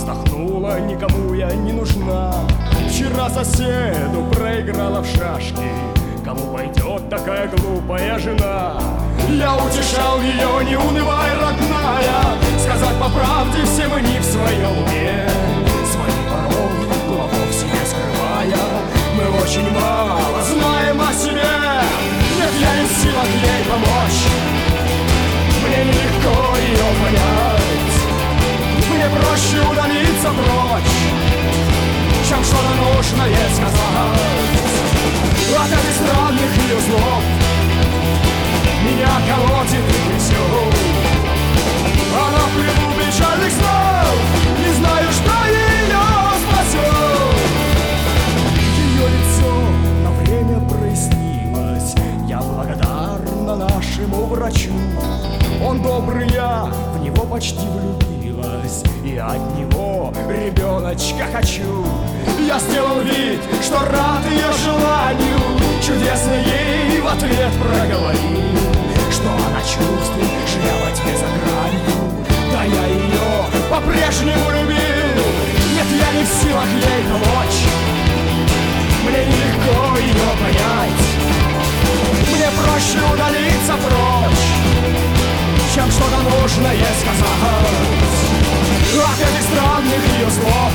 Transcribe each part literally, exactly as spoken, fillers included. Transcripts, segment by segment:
вздохнула, никому я не нужна. Вчера соседу проиграла в шашки, кому пойдет такая глупая жена? Я утешал ее, не унывай, родная, сказать по правде, все мы не в своем уме. Свои порой глубоко в себе скрывая, мы очень мало знаем о себе. Нет, я не в силах ей помочь, мне нелегко ее понять. Мне проще удалиться прочь, чем что-то нужное сказать. От этих странных ее слов меня колотит и трясет. Она в плену печальных снов, не знаю, что ее спасет. Ее лицо на время прояснилось, я благодарна нашему врачу. Он добрый, я в него почти влюбилась, и от него ребеночка хочу. Я сделал вид, что рад ее желанию, чудесно ей в ответ проговорил, что она чувствует, живя во тьме за гранью. Да я ее по-прежнему любил. Нет, я не в силах ей помочь, мне нелегко ее понять. Мне проще удалиться прочь, чем что-то нужное сказать. От этих странных ее слов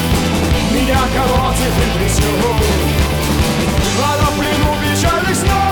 меня колотит и трясет. Она в плену печальных снов.